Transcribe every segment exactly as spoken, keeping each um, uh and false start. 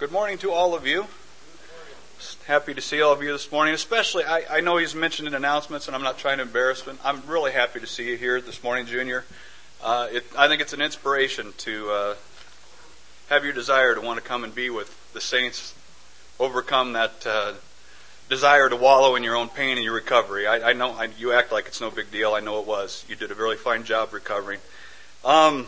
Good morning to all of you. Happy to see all of you this morning. Especially, I, I know he's mentioned in announcements, and I'm not trying to embarrass him. I'm really happy to see you here this morning, Junior. Uh, it, I think it's an inspiration to uh, have your desire to want to come and be with the saints, overcome that uh, desire to wallow in your own pain and your recovery. I, I know I, you act like it's no big deal. I know it was. You did a really fine job recovering. Um,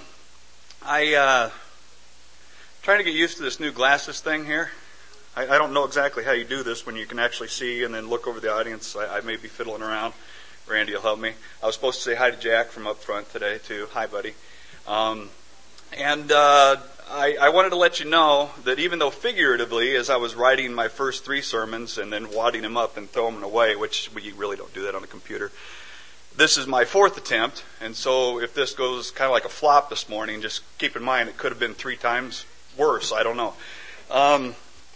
I uh, trying to get used to this new glasses thing here. I, I don't know exactly how you do this when you can actually see and then look over the audience. I, I may be fiddling around. Randy will help me. I was supposed to say hi to Jack from up front today too. Hi, buddy. Um, and uh, I, I wanted to let you know that even though figuratively, as I was writing my first three sermons and then wadding them up and throwing them away, which we really don't do that on the computer, this is my fourth attempt. And so if this goes kind of like a flop this morning, just keep in mind it could have been three times worse. I don't know. Um,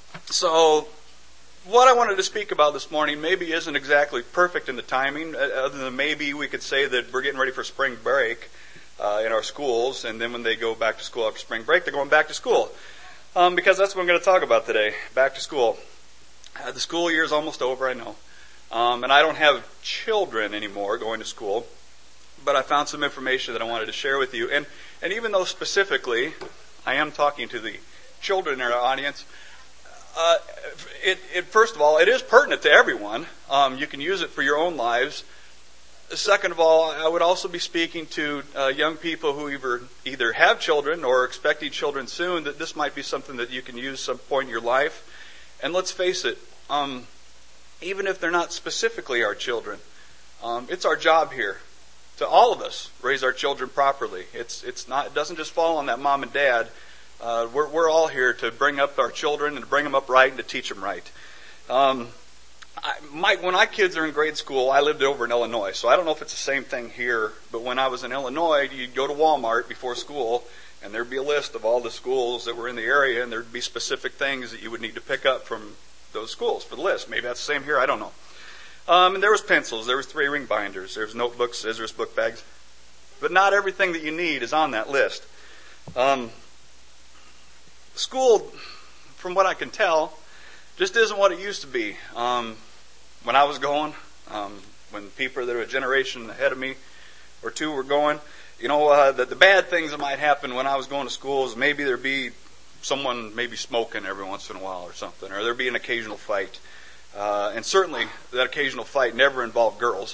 so what I wanted to speak about this morning maybe isn't exactly perfect in the timing, other than maybe we could say that we're getting ready for spring break uh, in our schools, and then when they go back to school after spring break, they're going back to school. Um, because that's what I'm going to talk about today, back to school. Uh, the school year is almost over, I know. Um, and I don't have children anymore going to school, but I found some information that I wanted to share with you. And, and even though specifically I am talking to the children in our audience, uh, it, it, first of all, it is pertinent to everyone. Um, you can use it for your own lives. Second of all, I would also be speaking to uh, young people who either, either have children or are expecting children soon, that this might be something that you can use some point in your life. And let's face it, um, even if they're not specifically our children, um, it's our job here to all of us raise our children properly. It's it's not it doesn't just fall on that mom and dad. Uh, we're we're all here to bring up our children and to bring them up right and to teach them right. Um, I, my when my kids are in grade school, I lived over in Illinois, so I don't know if it's the same thing here. But when I was in Illinois, you'd go to Walmart before school, and there'd be a list of all the schools that were in the area, and there'd be specific things that you would need to pick up from those schools for the list. Maybe that's the same here. I don't know. Um, and there was pencils, there was three ring binders, there was notebooks, scissors, book bags. But not everything that you need is on that list. Um, school, from what I can tell, just isn't what it used to be. Um, when I was going, um, when people that are a generation ahead of me or two were going, you know, uh, the, the bad things that might happen when I was going to school is maybe there'd be someone maybe smoking every once in a while or something, or there'd be an occasional fight. Uh, and certainly, that occasional fight never involved girls.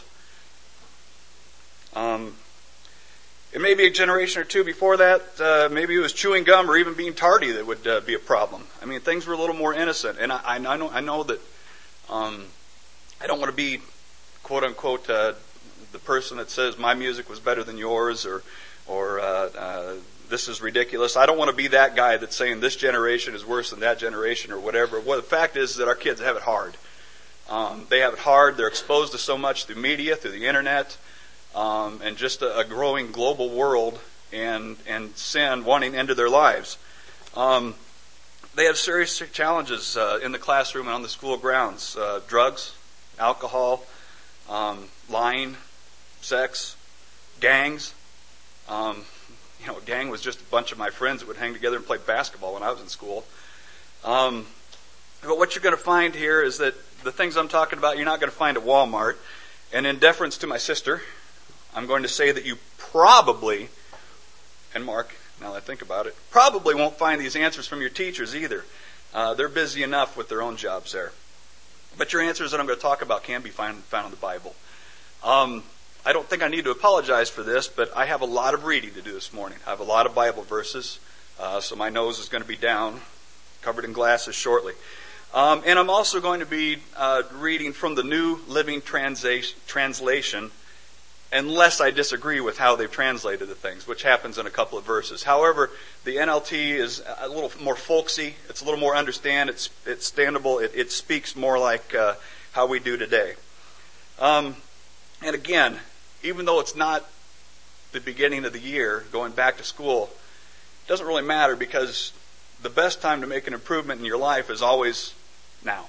Um, it may be a generation or two before that. Uh, maybe it was chewing gum or even being tardy that would uh, be a problem. I mean, things were a little more innocent. And I, I know, I know that um, I don't want to be, quote unquote, uh, the person that says my music was better than yours, or, or uh, uh, this is ridiculous. I don't want to be that guy that's saying this generation is worse than that generation or whatever. Well, the fact is that our kids have it hard. Um, they have it hard. They're exposed to so much through media, through the internet, um, and just a, a growing global world and and sin wanting into their lives. Um, they have serious challenges uh, in the classroom and on the school grounds. Uh, drugs, alcohol, um, lying, sex, gangs. Um, you know, a gang was just a bunch of my friends that would hang together and play basketball when I was in school. Um, but what you're going to find here is that the things I'm talking about, you're not going to find at Walmart. And in deference to my sister, I'm going to say that you probably, and Mark, now that I think about it, probably won't find these answers from your teachers either. Uh, they're busy enough with their own jobs there. But your answers that I'm going to talk about can be found, found in the Bible. Um, I don't think I need to apologize for this, but I have a lot of reading to do this morning. I have a lot of Bible verses, uh, so my nose is going to be down, covered in glasses shortly. Um, and I'm also going to be uh, reading from the New Living Transa- Translation, unless I disagree with how they've translated the things, which happens in a couple of verses. However, the N L T is a little more folksy. It's a little more understand. It's it's standable. It, it speaks more like uh, how we do today. Um, and again, even though it's not the beginning of the year, going back to school, it doesn't really matter, because the best time to make an improvement in your life is always now.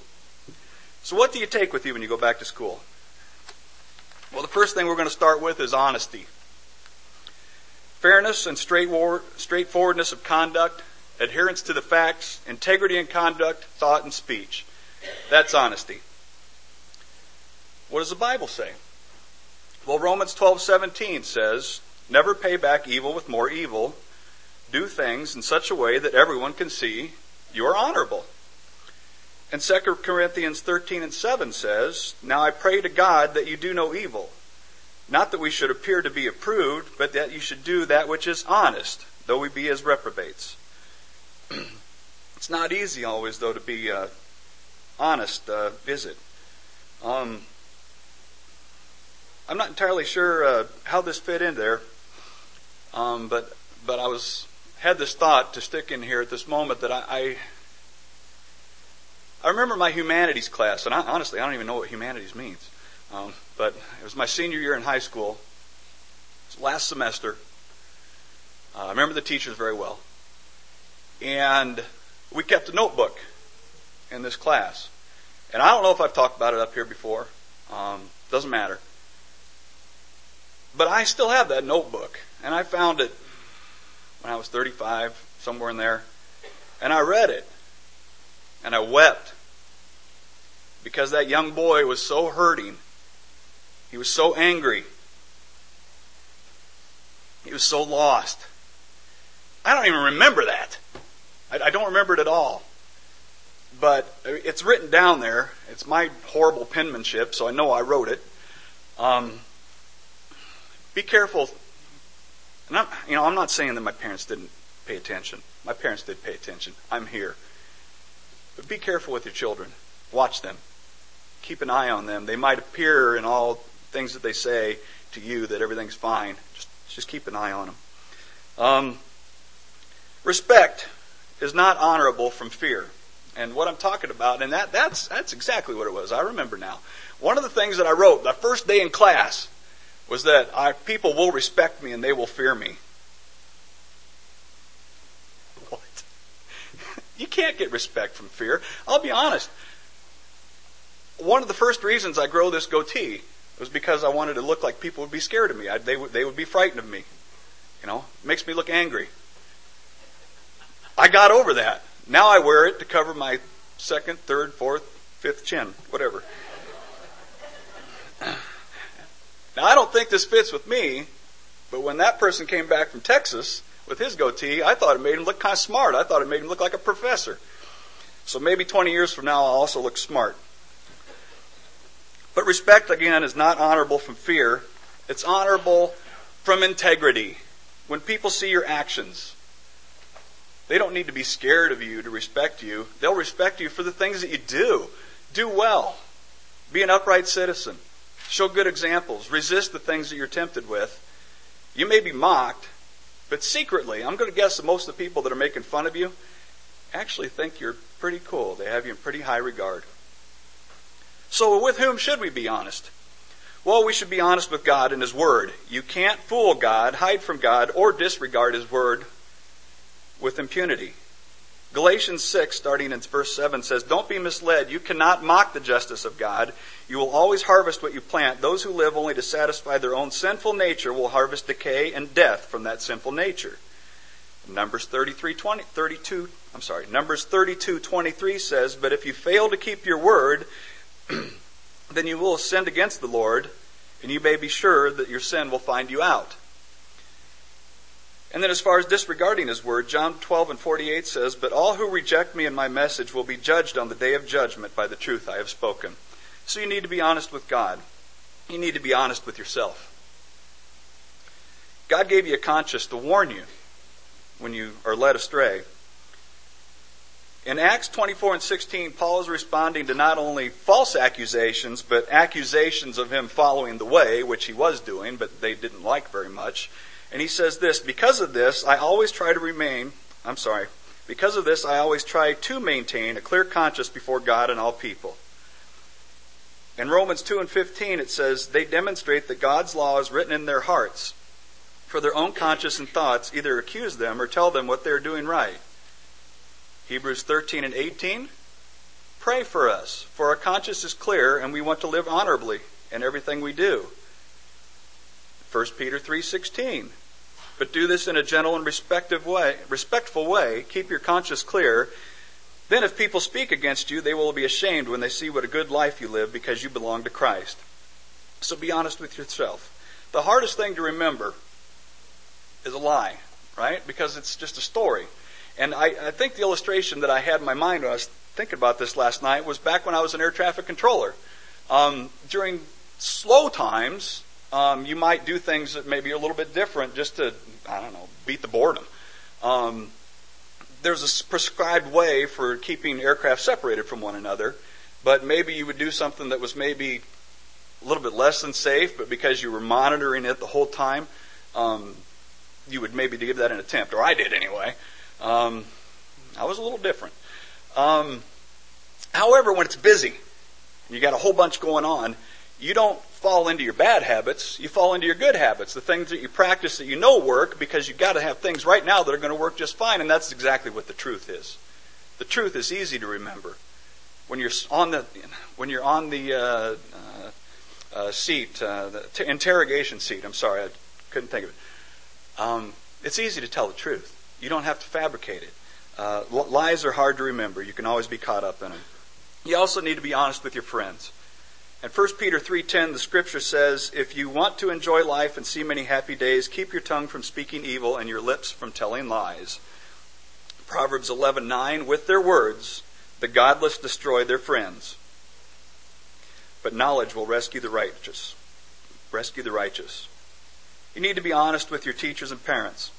So what do you take with you when you go back to school? Well, the first thing we're going to start with is honesty. Fairness and straightforwardness of conduct, adherence to the facts, integrity in conduct, thought, and speech. That's honesty. What does the Bible say? Well, Romans twelve seventeen says, never pay back evil with more evil. Do things in such a way that everyone can see you are honorable. And Second Corinthians thirteen and seven says, now I pray to God that you do no evil. Not that we should appear to be approved, but that you should do that which is honest, though we be as reprobates. It's not easy always, though, to be uh, honest, uh, is it? Um, I'm not entirely sure uh, how this fit in there, um, but but I was had this thought to stick in here at this moment that I I, I remember my humanities class, and I, honestly I don't even know what humanities means, um, but it was my senior year in high school. It was last semester. Uh, I remember the teachers very well, and we kept a notebook in this class, and I don't know if I've talked about it up here before. Um, doesn't matter. But I still have that notebook, and I found it when I was thirty-five, somewhere in there, and I read it, and I wept, because that young boy was so hurting. He was so angry. He was so lost. I don't even remember that. I, I don't remember it at all. But it's written down there. It's my horrible penmanship, so I know I wrote it. Um... Be careful. And I'm, you know, I'm not saying that my parents didn't pay attention. My parents did pay attention. I'm here. But be careful with your children. Watch them. Keep an eye on them. They might appear in all things that they say to you that everything's fine. Just, just keep an eye on them. Um, respect is not honorable from fear. And what I'm talking about, and that, that's, that's exactly what it was. I remember now. One of the things that I wrote the first day in class was that I, people will respect me and they will fear me. What? You can't get respect from fear. I'll be honest. One of the first reasons I grow this goatee was because I wanted to look like people would be scared of me. I, they, would, they would be frightened of me. You know, it makes me look angry. I got over that. Now I wear it to cover my second, third, fourth, fifth chin, whatever. Now, I don't think this fits with me, but when that person came back from Texas with his goatee, I thought it made him look kind of smart. I thought it made him look like a professor. So maybe twenty years from now, I'll also look smart. But respect, again, is not honorable from fear. It's honorable from integrity. When people see your actions, they don't need to be scared of you to respect you. They'll respect you for the things that you do. Do well. Be an upright citizen. Show good examples. Resist the things that you're tempted with. You may be mocked, but secretly, I'm going to guess that most of the people that are making fun of you actually think you're pretty cool. They have you in pretty high regard. So with whom should we be honest? Well, we should be honest with God and His Word. You can't fool God, hide from God, or disregard His Word with impunity. Galatians six, starting in verse seven, says, don't be misled. You cannot mock the justice of God. You will always harvest what you plant. Those who live only to satisfy their own sinful nature will harvest decay and death from that sinful nature. Numbers thirty-three, twenty, thirty-two, I'm sorry, Numbers thirty-two, twenty-three says, but if you fail to keep your word, then you will have sinned against the Lord, and you may be sure that your sin will find you out. And then as far as disregarding His word, John twelve and forty-eight says, but all who reject me and my message will be judged on the day of judgment by the truth I have spoken. So you need to be honest with God. You need to be honest with yourself. God gave you a conscience to warn you when you are led astray. In Acts twenty-four and sixteen, Paul is responding to not only false accusations, but accusations of him following the way, which he was doing, but they didn't like very much. And he says this, because of this, I always try to remain, I'm sorry, because of this, I always try to maintain a clear conscience before God and all people. In Romans two and fifteen, it says, they demonstrate that God's law is written in their hearts, for their own conscience and thoughts either accuse them or tell them what they're doing right. Hebrews thirteen and eighteen, pray for us, for our conscience is clear and we want to live honorably in everything we do. First Peter three sixteen, but do this in a gentle and respective way, respectful way. Keep your conscience clear. Then if people speak against you, they will be ashamed when they see what a good life you live because you belong to Christ. So be honest with yourself. The hardest thing to remember is a lie, right? Because it's just a story. And I, I think the illustration that I had in my mind when I was thinking about this last night was back when I was an air traffic controller. Um, during slow times, um, you might do things that maybe are a little bit different just to, I don't know, beat the boredom. Um, there's a prescribed way for keeping aircraft separated from one another, but maybe you would do something that was maybe a little bit less than safe, but because you were monitoring it the whole time, um, you would maybe give that an attempt, or I did anyway. Um, I was a little different. Um, however, when it's busy, and you got a whole bunch going on, you don't fall into your bad habits, you fall into your good habits, the things that you practice that you know work, because you've got to have things right now that are going to work just fine, and that's exactly what the truth is. The truth is easy to remember. When you're on the, when you're on the uh, uh, uh, seat, uh, the t- interrogation seat, I'm sorry, I couldn't think of it. Um, it's easy to tell the truth. You don't have to fabricate it. Uh, lies are hard to remember. You can always be caught up in them. You also need to be honest with your friends. In First Peter three ten, the scripture says, if you want to enjoy life and see many happy days, keep your tongue from speaking evil and your lips from telling lies. Proverbs eleven nine, with their words, the godless destroy their friends, but knowledge will rescue the righteous. Rescue the righteous. You need to be honest with your teachers and parents.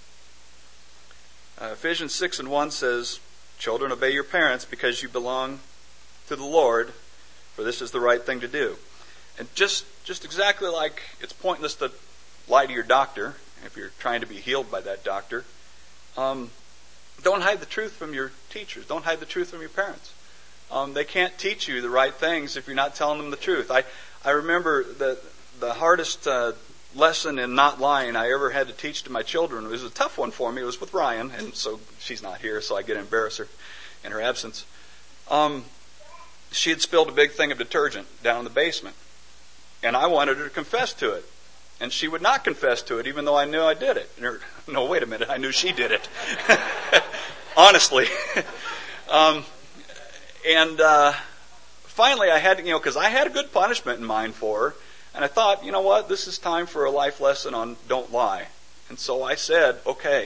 Uh, Ephesians six and one says, children, obey your parents because you belong to the Lord, for this is the right thing to do. And just just exactly like it's pointless to lie to your doctor if you're trying to be healed by that doctor, um, don't hide the truth from your teachers. Don't hide the truth from your parents. Um, they can't teach you the right things if you're not telling them the truth. I, I remember the, the hardest uh, lesson in not lying I ever had to teach to my children. It was a tough one for me. It was with Ryan, and so she's not here, so I get to embarrass her in her absence. Um, she had spilled a big thing of detergent down in the basement, and I wanted her to confess to it. And she would not confess to it, even though I knew I did it. Or, no, wait a minute, I knew she did it. Honestly. um, and uh, finally I had to, you know, because I had a good punishment in mind for her. And I thought, you know what, this is time for a life lesson on don't lie. And so I said, okay,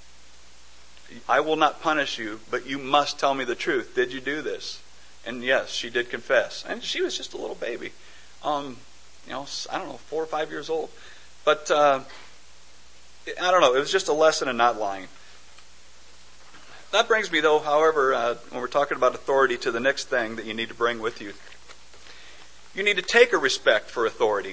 I will not punish you, but you must tell me the truth. Did you do this? And yes, she did confess. And she was just a little baby. Um, you know, I don't know, four or five years old. But, uh, I don't know, it was just a lesson in not lying. That brings me, though, however, uh, when we're talking about authority, to the next thing that you need to bring with you. You need to take a respect for authority.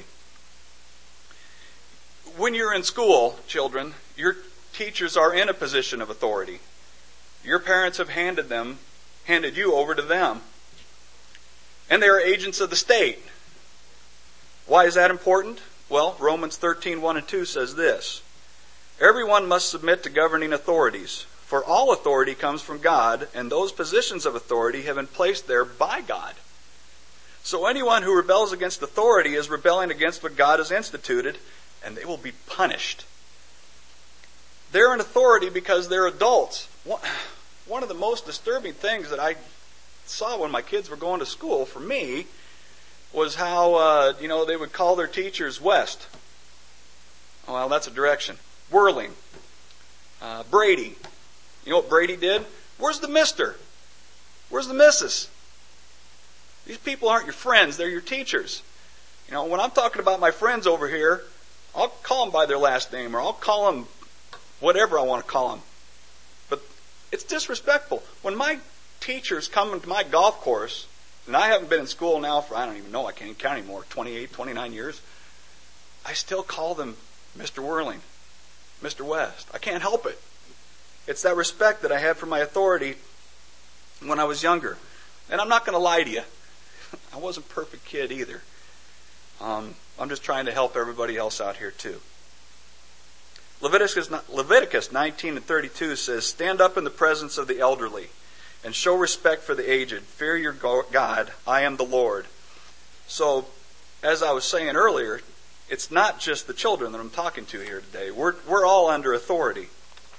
When you're in school, children, your teachers are in a position of authority. Your parents have handed them, handed you over to them. And they are agents of the state. Why is that important? Well, Romans thirteen one and two says this. Everyone must submit to governing authorities, for all authority comes from God, and those positions of authority have been placed there by God. So anyone who rebels against authority is rebelling against what God has instituted, and they will be punished. They're in authority because they're adults. One of the most disturbing things that I saw when my kids were going to school, for me, was how, uh, you know, they would call their teachers West. Well, that's a direction. Whirling. Uh, Brady. You know what Brady did? Where's the mister? Where's the missus? These people aren't your friends, they're your teachers. You know, when I'm talking about my friends over here, I'll call them by their last name, or I'll call them whatever I want to call them. But it's disrespectful. When my teachers come into my golf course, and I haven't been in school now for, I don't even know, I can't count anymore, twenty-eight, twenty-nine years, I still call them Mister Whirling, Mister West. I can't help it. It's that respect that I had for my authority when I was younger. And I'm not going to lie to you. I wasn't a perfect kid either. Um, I'm just trying to help everybody else out here too. Leviticus, Leviticus nineteen and thirty-two says, stand up in the presence of the elderly and show respect for the aged. Fear your God. I am the Lord. So, as I was saying earlier, It's not just the children that I'm talking to here today. We're, we're all under authority.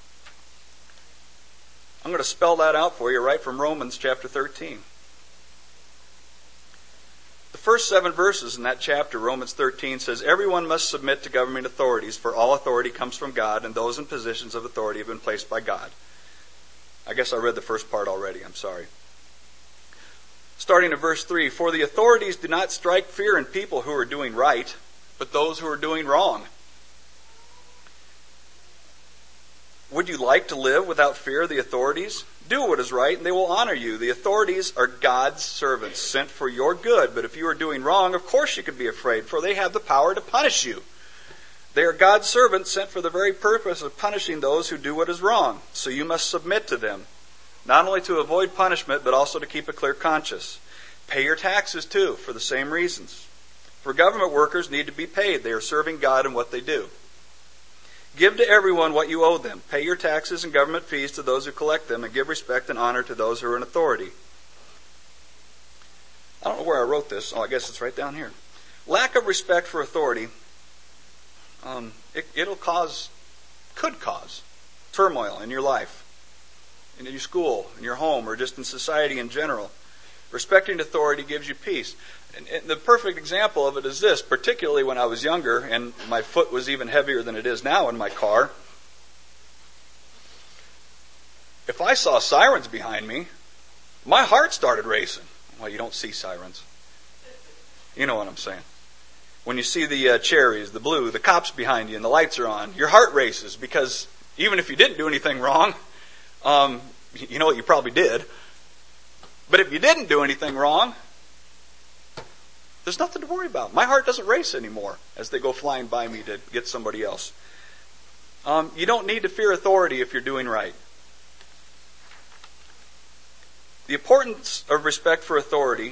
I'm going to spell that out for you right from Romans chapter thirteen. The first seven verses in that chapter, Romans thirteen, says, "Everyone must submit to government authorities, for all authority comes from God, and those in positions of authority have been placed by God." I guess I read the first part already. I'm sorry. Starting at verse three, "For the authorities do not strike fear in people who are doing right, but those who are doing wrong." Would you like to live without fear of the authorities? Do what is right, and they will honor you. The authorities are God's servants, sent for your good. But if you are doing wrong, of course you can be afraid, for they have the power to punish you. They are God's servants, sent for the very purpose of punishing those who do what is wrong. So you must submit to them, not only to avoid punishment, but also to keep a clear conscience. Pay your taxes, too, for the same reasons. For government workers need to be paid. They are serving God in what they do. Give to everyone what you owe them. Pay your taxes and government fees to those who collect them, and give respect and honor to those who are in authority. I don't know where I wrote this. Oh, I guess it's right down here. Lack of respect for authority, um, it, it'll cause, could cause, turmoil in your life, in your school, in your home, or just in society in general. Respecting authority gives you peace. And, and the perfect example of it is this, particularly when I was younger and my foot was even heavier than it is now in my car. If I saw sirens behind me, my heart started racing. Well, you don't see sirens. You know what I'm saying. When you see the uh, cherries, the blue, the cops behind you, and the lights are on, your heart races because even if you didn't do anything wrong, um, you know what you probably did. But if you didn't do anything wrong, there's nothing to worry about. My heart doesn't race anymore as they go flying by me to get somebody else. Um, you don't need to fear authority if you're doing right. The importance of respect for authority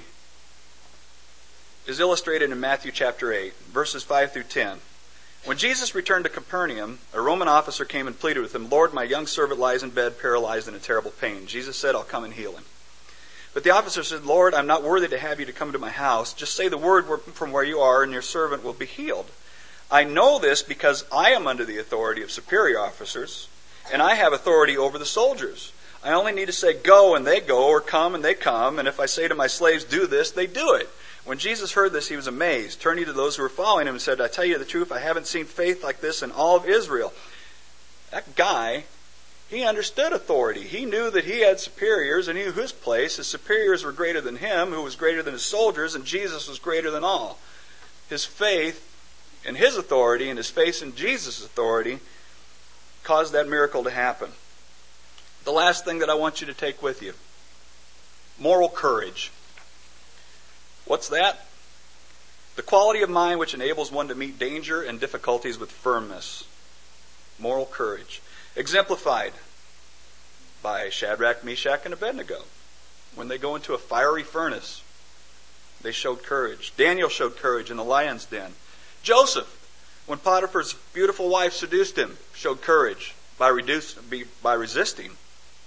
is illustrated in Matthew chapter eight, verses five through ten. When Jesus returned to Capernaum, a Roman officer came and pleaded with him, "Lord, my young servant lies in bed, paralyzed in a terrible pain." Jesus said, "I'll come and heal him." But the officer said, "Lord, I'm not worthy to have you to come to my house. Just say the word from where you are, and your servant will be healed. I know this because I am under the authority of superior officers, and I have authority over the soldiers. I only need to say, 'Go,' and they go, or 'Come,' and they come. And if I say to my slaves, 'Do this,' they do it." When Jesus heard this, he was amazed. Turning to those who were following him, and said, "I tell you the truth, I haven't seen faith like this in all of Israel." That guy, he understood authority. He knew that he had superiors, and he knew his place. His superiors were greater than him, who was greater than his soldiers, and Jesus was greater than all. His faith in his authority and his faith in Jesus' authority caused that miracle to happen. The last thing that I want you to take with you, moral courage. What's that? The quality of mind which enables one to meet danger and difficulties with firmness. Moral courage. Exemplified by Shadrach, Meshach, and Abednego. When they go into a fiery furnace, they showed courage. Daniel showed courage in the lion's den. Joseph, when Potiphar's beautiful wife seduced him, showed courage by, reduce, by resisting.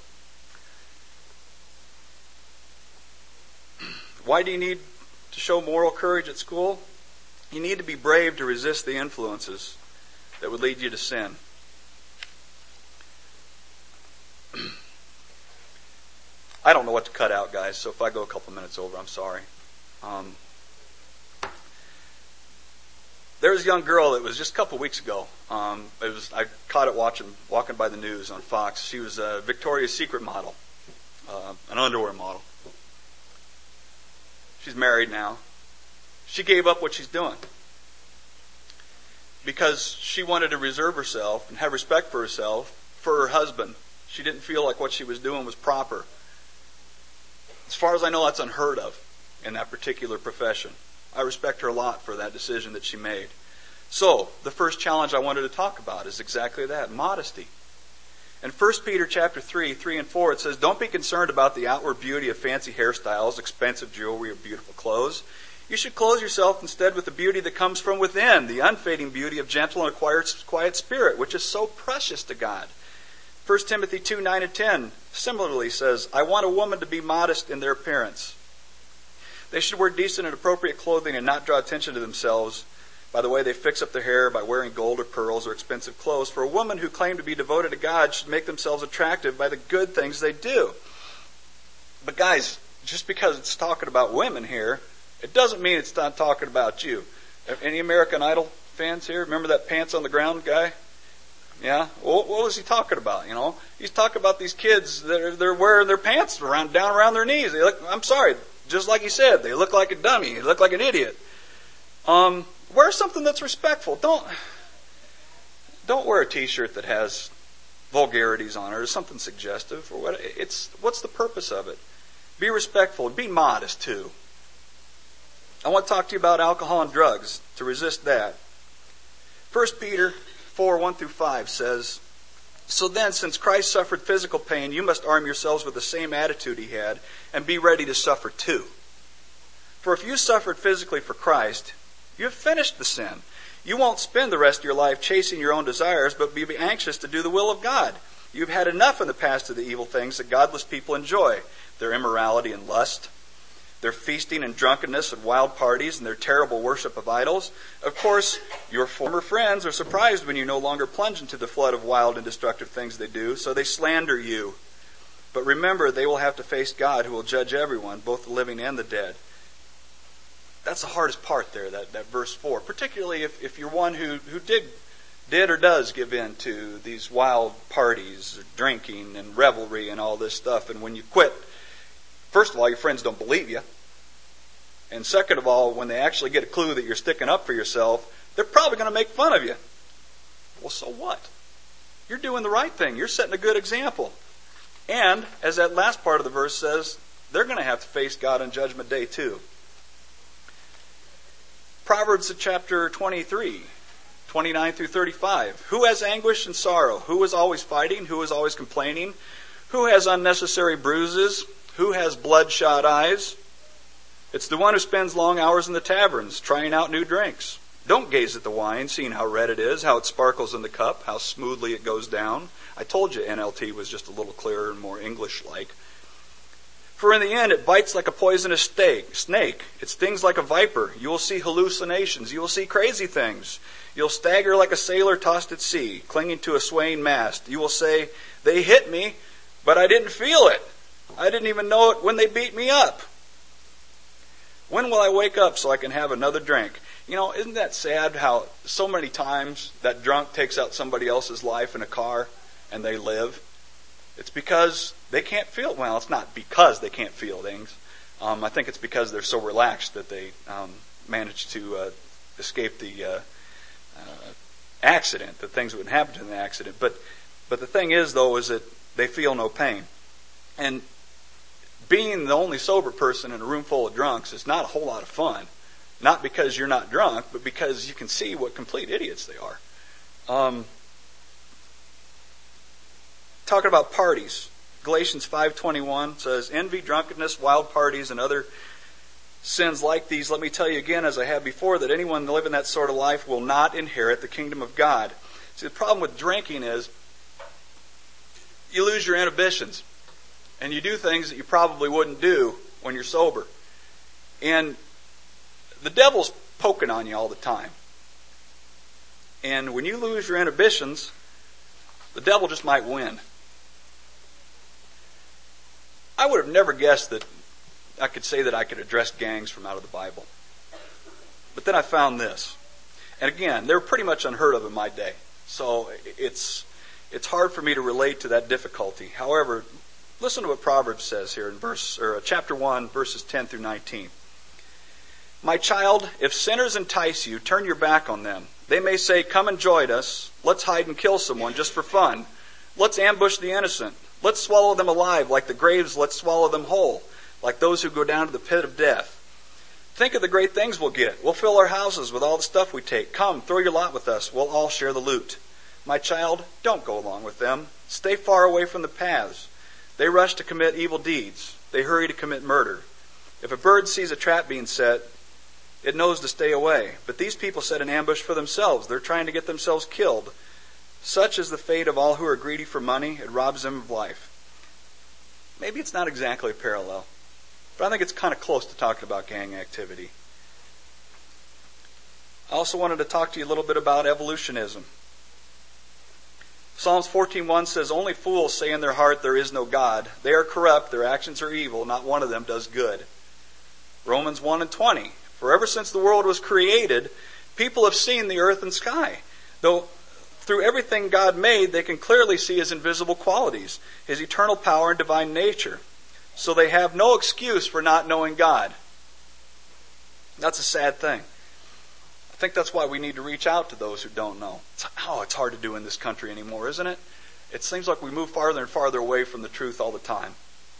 Why do you need to show moral courage at school? You need to be brave to resist the influences that would lead you to sin. I don't know what to cut out, guys, so if I go a couple minutes over, I'm sorry. Um, there was a young girl that was just a couple weeks ago. Um, it was I caught it watching, walking by the news on Fox. She was a Victoria's Secret model, uh, an underwear model. She's married now. She gave up what she's doing because she wanted to reserve herself and have respect for herself, for her husband. She didn't feel like what she was doing was proper. As far as I know, that's unheard of in that particular profession. I respect her a lot for that decision that she made. So, the first challenge I wanted to talk about is exactly that, modesty. In First Peter chapter three, three and four, it says, "Don't be concerned about the outward beauty of fancy hairstyles, expensive jewelry, or beautiful clothes. You should clothe yourself instead with the beauty that comes from within, the unfading beauty of gentle and quiet spirit, which is so precious to God." First Timothy two, nine and ten similarly says, "I want a woman to be modest in their appearance. They should wear decent and appropriate clothing and not draw attention to themselves By the way, they fix up their hair by wearing gold or pearls or expensive clothes. For a woman who claimed to be devoted to God should make themselves attractive by the good things they do. But guys, just because it's talking about women here, it doesn't mean it's not talking about you. Any American Idol fans here? Remember that pants on the ground guy? Yeah? Well, what was he talking about, you know? He's talking about these kids that are they're wearing their pants around down around their knees. They look, I'm sorry, just like he said, they look like a dummy. They look like an idiot. Um, wear something that's respectful. Don't don't wear a T-shirt that has vulgarities on it or something suggestive or what. It's what's the purpose of it? Be respectful and be modest too. I want to talk to you about alcohol and drugs to resist that. First Peter four, one through five says, "So then, since Christ suffered physical pain, you must arm yourselves with the same attitude he had and be ready to suffer too. For if you suffered physically for Christ, you have finished the sin. You won't spend the rest of your life chasing your own desires, but be anxious to do the will of God. You've had enough in the past of the evil things that godless people enjoy, their immorality and lust, their feasting and drunkenness and wild parties, and their terrible worship of idols. Of course, your former friends are surprised when you no longer plunge into the flood of wild and destructive things they do, so they slander you. But remember, they will have to face God, who will judge everyone, both the living and the dead." That's the hardest part there, that, that verse four. Particularly if, if you're one who, who did did or does give in to these wild parties, drinking and revelry and all this stuff. And when you quit, first of all, your friends don't believe you. And second of all, when they actually get a clue that you're sticking up for yourself, they're probably going to make fun of you. Well, so what? You're doing the right thing. You're setting a good example. And, as that last part of the verse says, they're going to have to face God on Judgment Day too. Proverbs chapter twenty-three, twenty-nine through thirty-five. "Who has anguish and sorrow? Who is always fighting? Who is always complaining? Who has unnecessary bruises? Who has bloodshot eyes? It's the one who spends long hours in the taverns, trying out new drinks. Don't gaze at the wine, seeing how red it is, how it sparkles in the cup, how smoothly it goes down." I told you N L T was just a little clearer and more English-like. "For in the end it bites like a poisonous snake. It stings like a viper. You will see hallucinations. You will see crazy things. You'll stagger like a sailor tossed at sea, clinging to a swaying mast. You will say, 'They hit me, but I didn't feel it. I didn't even know it when they beat me up. When will I wake up so I can have another drink?'" You know, isn't that sad how so many times that drunk takes out somebody else's life in a car and they live? It's because they can't feel, well, it's not because they can't feel things. Um, I think it's because they're so relaxed that they um, manage to uh, escape the uh, uh, accident, that things wouldn't happen to the accident. But, but the thing is, though, is that they feel no pain. And being the only sober person in a room full of drunks is not a whole lot of fun. Not because you're not drunk, but because you can see what complete idiots they are. Um, talking about parties, Galatians five twenty-one says, "Envy, drunkenness, wild parties, and other sins like these, let me tell you again, as I have before, that anyone living that sort of life will not inherit the kingdom of God." See, the problem with drinking is you lose your inhibitions. And you do things that you probably wouldn't do when you're sober. And the devil's poking on you all the time. And when you lose your inhibitions, the devil just might win. I would have never guessed that I could say that I could address gangs from out of the Bible. But then I found this. And again, they're pretty much unheard of in my day. So it's it's hard for me to relate to that difficulty. However, listen to what Proverbs says here in verse or chapter one, verses ten through nineteen. "My child, if sinners entice you, turn your back on them. They may say, 'Come and join us. Let's hide and kill someone just for fun. Let's ambush the innocent. Let's swallow them alive. Like the graves, let's swallow them whole. Like those who go down to the pit of death. Think of the great things we'll get. We'll fill our houses with all the stuff we take. Come, throw your lot with us. We'll all share the loot. My child, don't go along with them. Stay far away from the paths. They rush to commit evil deeds. They hurry to commit murder. If a bird sees a trap being set, it knows to stay away. But these people set an ambush for themselves. They're trying to get themselves killed. Such is the fate of all who are greedy for money. It robs them of life." Maybe it's not exactly a parallel, but I think it's kind of close to talking about gang activity. I also wanted to talk to you a little bit about evolutionism. Psalms fourteen one says, "Only fools say in their heart there is no God. They are corrupt, their actions are evil, not one of them does good." Romans one and twenty, "For ever since the world was created, people have seen the earth and sky. Though through everything God made, they can clearly see His invisible qualities, His eternal power and divine nature. So they have no excuse for not knowing God." That's a sad thing. I think that's why we need to reach out to those who don't know. It's, oh, it's hard to do in this country anymore, isn't it? It seems like we move farther and farther away from the truth all the time.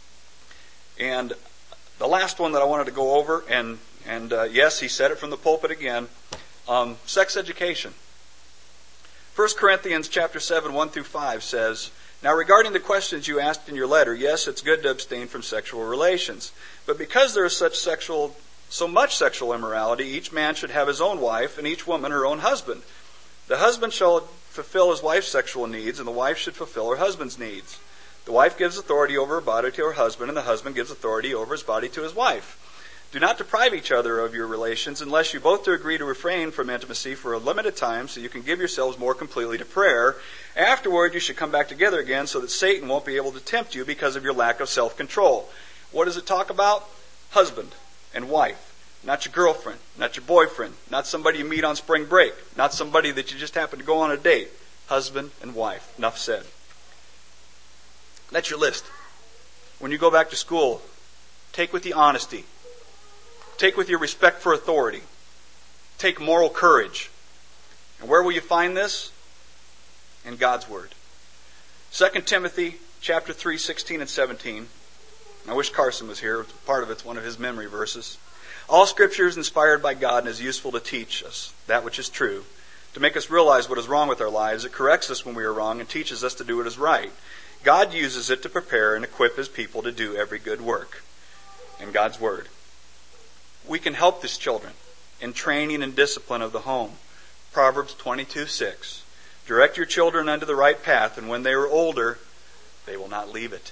And the last one that I wanted to go over, and and uh, yes, he said it from the pulpit again, um, sex education. First Corinthians chapter seven, one through five says, "Now regarding the questions you asked in your letter, yes, it's good to abstain from sexual relations. But because there is such sexual, so much sexual immorality, each man should have his own wife, and each woman her own husband. The husband shall fulfill his wife's sexual needs, and the wife should fulfill her husband's needs. The wife gives authority over her body to her husband, and the husband gives authority over his body to his wife. Do not deprive each other of your relations unless you both agree to refrain from intimacy for a limited time so you can give yourselves more completely to prayer. Afterward, you should come back together again so that Satan won't be able to tempt you because of your lack of self-control." What does it talk about? Husband and wife. Not your girlfriend, not your boyfriend, not somebody you meet on spring break, not somebody that you just happen to go on a date. Husband and wife. Enough said. That's your list. When you go back to school, take with you honesty. Take with you respect for authority. Take moral courage. And where will you find this? In God's Word. Second Timothy chapter three, sixteen and seventeen. I wish Carson was here. Part of it's one of his memory verses. "All Scripture is inspired by God and is useful to teach us that which is true, to make us realize what is wrong with our lives. It corrects us when we are wrong and teaches us to do what is right. God uses it to prepare and equip His people to do every good work." In God's Word. We can help these children in training and discipline of the home. Proverbs twenty-two, six. "Direct your children unto the right path, and when they are older, they will not leave it."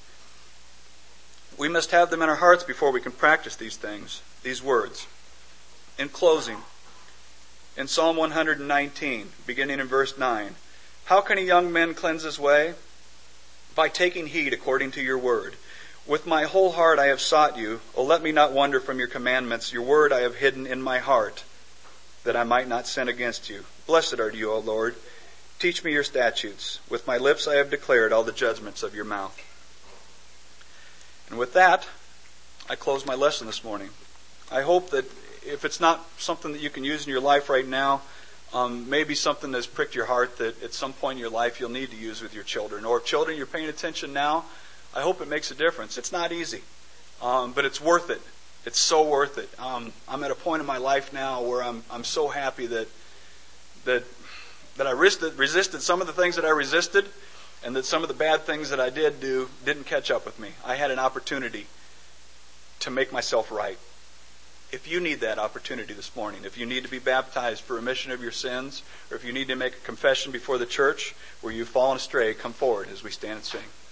We must have them in our hearts before we can practice these things, these words. In closing, in Psalm one nineteen, beginning in verse nine, "How can a young man cleanse his way? By taking heed according to your word. With my whole heart I have sought you. O let me not wander from your commandments. Your word I have hidden in my heart, that I might not sin against you. Blessed are you, O Lord. Teach me your statutes. With my lips I have declared all the judgments of your mouth." And with that, I close my lesson this morning. I hope that if it's not something that you can use in your life right now, um, maybe something that's pricked your heart that at some point in your life you'll need to use with your children. Or if children, you're paying attention now, I hope it makes a difference. It's not easy, um, but it's worth it. It's so worth it. Um, I'm at a point in my life now where I'm I'm so happy that that that I resisted, resisted some of the things that I resisted, and that some of the bad things that I did do didn't catch up with me. I had an opportunity to make myself right. If you need that opportunity this morning, if you need to be baptized for remission of your sins, or if you need to make a confession before the church where you've fallen astray, come forward as we stand and sing.